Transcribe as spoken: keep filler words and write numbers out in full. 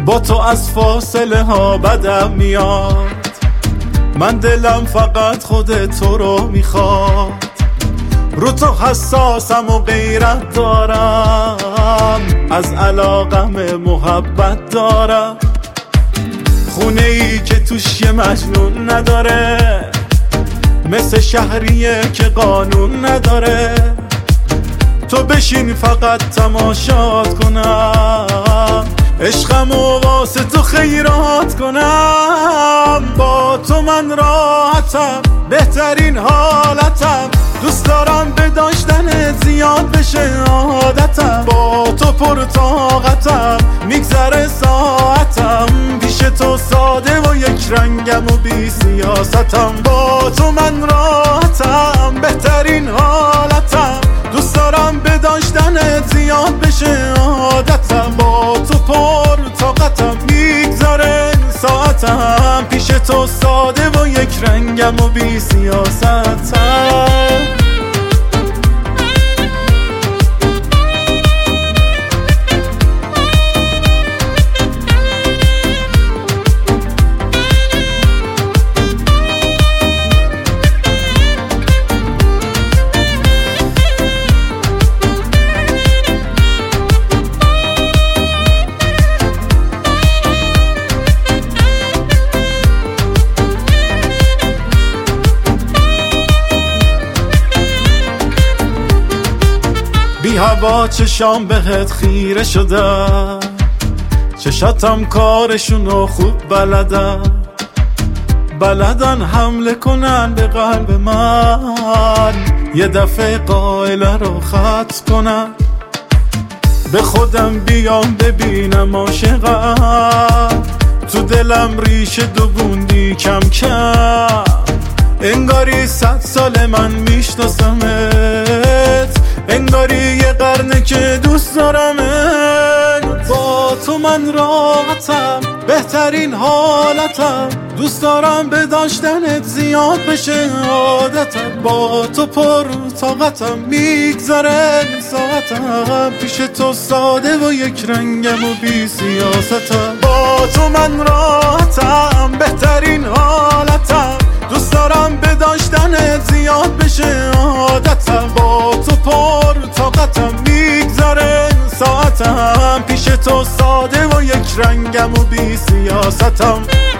با تو از فاصله ها بدم میاد، من دلم فقط خود تو رو میخواد. رو تو حساسم و غیرت دارم، از علاقم محبت دارم. خونه ای که توش یه مجنون نداره، مثل شهریه که قانون نداره. تو بشین فقط تماشات کنم، عشقم و واسه تو خیرات کنم. با تو من راحتم، بهترین حالتم، دوست دارم به داشتنت زیاد بشه عادتم. با تو پر طاقتم، میگذره ساعتم، پیش تو ساده و یک رنگم و بی سیاستم. با تو من راحتم، بهترین حالتم، دوست دارم به داشتنت زیاد بشه عادتم. با تو پر طاقتم، میگذره ساعتم، پیش تو ساده و یک رنگم و بی سیاستم. بی هوا چشام بهت خیره شدم، چشاتم کارشونو خوب بلدن، بلدن حمله کنن به قلب من، یه دفعه قائله رو خط کنن. به خودم بیام ببینم عاشقم، تو دلم ریشه دووندی کم کم، انگاری صد سال من میشناسمت، انگاری یه قرنه که دوست دارمت. با تو من راحتم، بهترین حالتم، دوست دارم به داشتنت زیاد بشه عادتم. با تو پر طاقتم، میگذره ساعتم، پیش تو ساده و یک رنگم و بی سیاستم. با تو من راحتم، بهترین حالتم، دوست دارم به داشتنت زیاد بشه عادتم. با تو پر طاقتم، میگذره ساعتم، پیش تو ساده و یک رنگم و بی سیاستم.